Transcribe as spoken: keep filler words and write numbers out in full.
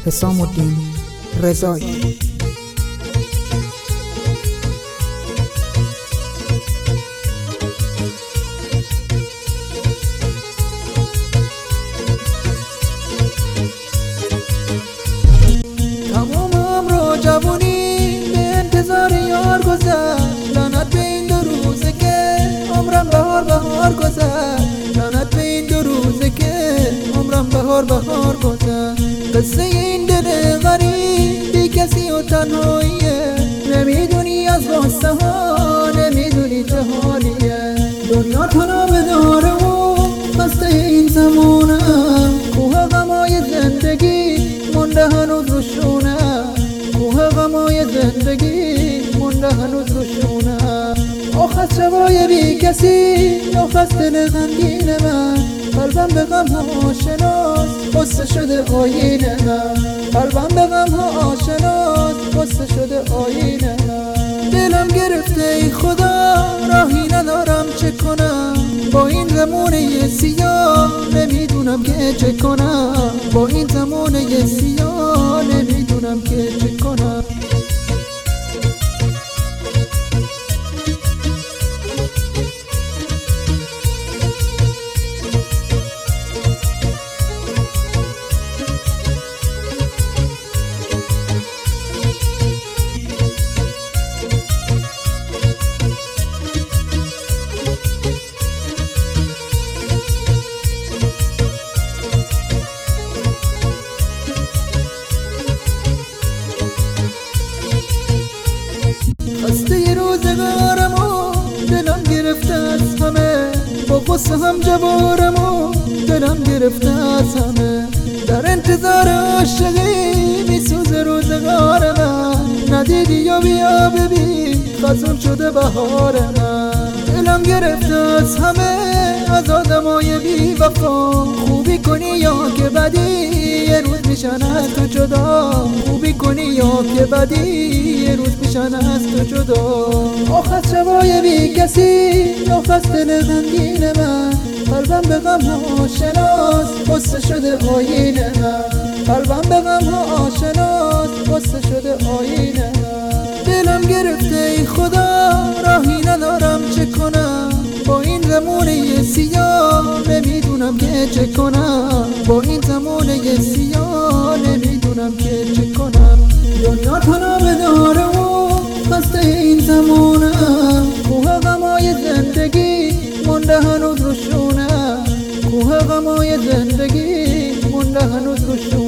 حسام الدین رضایی. تمام عمر جوانی به انتظار یار گذشت، لعنت به این دو روزه که عمرم بهار بهار گذشت، لعنت به این دو روزه که عمرم بهار بهار گذشت. قصه این دل غریب بی کسی و تنهاییه، نمیدونی از غصه ها، نمیدونی چه حالیه. دنیا تنابه داره و خسته این زمانم، کوه غمای زندگی مونده هنوز روشونه، کوه غمای زندگی مونده هنوز روشونه. آخست شبای بی کسی، آخست دل غمگین من، قلبم به غم ها آشناس، قصه شده آیین من، قلبم به غم ها آشناس، قصه شده آیین من. دلم گرفته ای خدا، راهی ندارم چه کنم، با این زمانه سیاه نمیدونم که چه کنم، با این زمانه سیاه نمیدونم که چه کنم. خسته روزگارم و دلم گرفته از همه، با غصه هم جوارم و دلم گرفته از همه. در انتظار عاشقی میسوزه روزگار من، ندیدی یا بیا ببین خزون شده بهار من. دلم گرفته از همه، از آدمای بی وفا، خوبی کنی یا که بدی یه روز میشن از تو جدا، خوبی کنی یا که بدی یه روز میشن از تو جدا. آخست شبای بی کسی، آخست دل غمگین من، قلبم به غم ها آشناس، قصه شده آیین من، قلبم به غم ها آشناس، قصه شده آیین من. دلم گرفته ای خدا، راهی ندارم چه کنم، با این زمانه سیاه نمیدونم که چه کنم، با این زمانه سیاه نمیدونم که چه کنم. دنیا تنابه داره و خسته این زمانم، کوه غمای زندگی مونده هنوز روشونه، کوه غمای زندگی مونده هنوز روشونه.